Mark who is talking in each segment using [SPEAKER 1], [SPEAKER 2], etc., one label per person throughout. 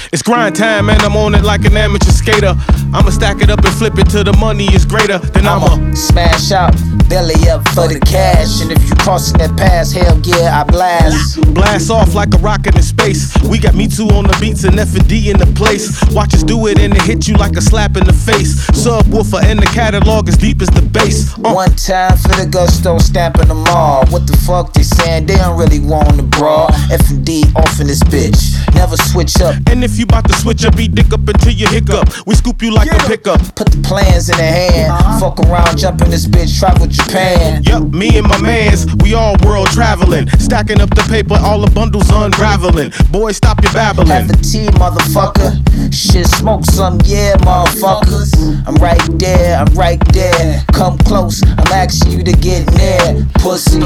[SPEAKER 1] It's grind time and I'm on it like an amateur skater. I'ma stack it up and flip it till the money is greater. Then I'ma
[SPEAKER 2] smash out, belly up for the cash. And if you crossing that pass, hell yeah, I blast.
[SPEAKER 1] Blast off like a rocket in space. We got Me Too on the beats and F&D in the place. Watch us do it and it hit you like a slap in the face. Subwoofer and the catalog as deep as the bass.
[SPEAKER 2] One time for the gusto, stamping them all. What the fuck they saying? They don't really want the brawl. F&D off in this bitch, never switch up.
[SPEAKER 1] And if you bout to switch up, beat dick up until you hiccup. We scoop you like a pickup.
[SPEAKER 2] Put the plans in the hand. Fuck around, jump in this bitch, travel Japan.
[SPEAKER 1] Yup, me and my mans, we all world traveling. Stacking up the paper, all the bundles unraveling. Boy, stop your babbling.
[SPEAKER 2] Have a tea, motherfucker. Shit, smoke some, yeah, motherfuckers. I'm right there, I'm right there. Come close, I'm asking you to get near. Pussy.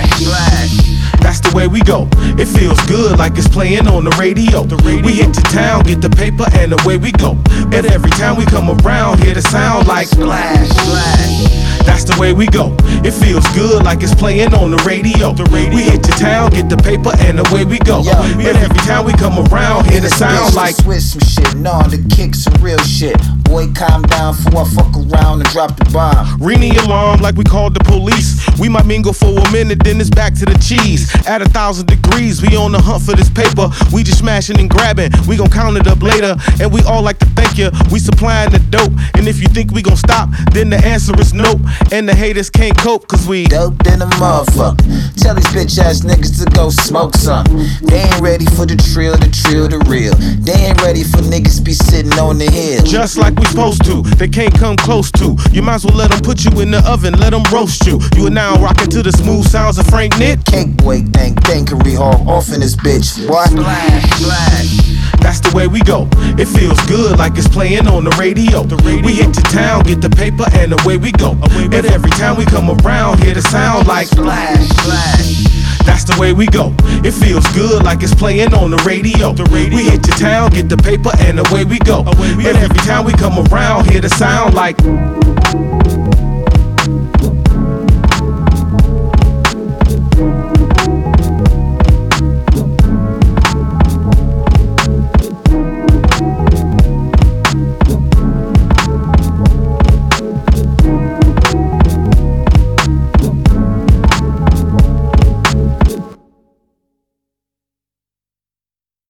[SPEAKER 1] That's the way we go. It feels good like it's playing on the radio. We hit the town, get the paper, and away we go. And every time we come around, hear the sound like splash, splash. That's the way we go. It feels good like it's playing on the radio. We hit the town, get the paper, and away we go. And every time we come around, hear the sound like
[SPEAKER 2] switch some shit. No, the kick some real shit. Boy, calm down before I fuck around and drop the bomb.
[SPEAKER 1] Ring the alarm like we called the police. We might mingle for a minute, then it's back to the cheese. At 1,000 degrees, we on the hunt for this paper. We just smashing and grabbing. We gon' count it up later, and we all like to thank you. We supplying the dope, and if you think we gon' stop, then the answer is nope. And the haters can't cope, cause we
[SPEAKER 2] dope than a motherfucker. Tell these bitch ass niggas to go smoke some. They ain't ready for the trill, the real. They ain't ready for niggas be sitting on the hill.
[SPEAKER 1] Just like we supposed to, they can't come close to. You might as well let them put you in the oven, let them roast you. You are now rocking to the smooth sounds of Frank Nitt.
[SPEAKER 2] Cake boy, thankery hall, off in this bitch. What? Splash, splash.
[SPEAKER 1] That's the way we go. It feels good like it's playing on the radio. We hit the town, get the paper, and away we go. And every time we come around, hear the sound like splash, splash. That's the way we go. It feels good like it's playing on the radio. We hit the town, get the paper, and away we go. And every time we come around, hear the sound like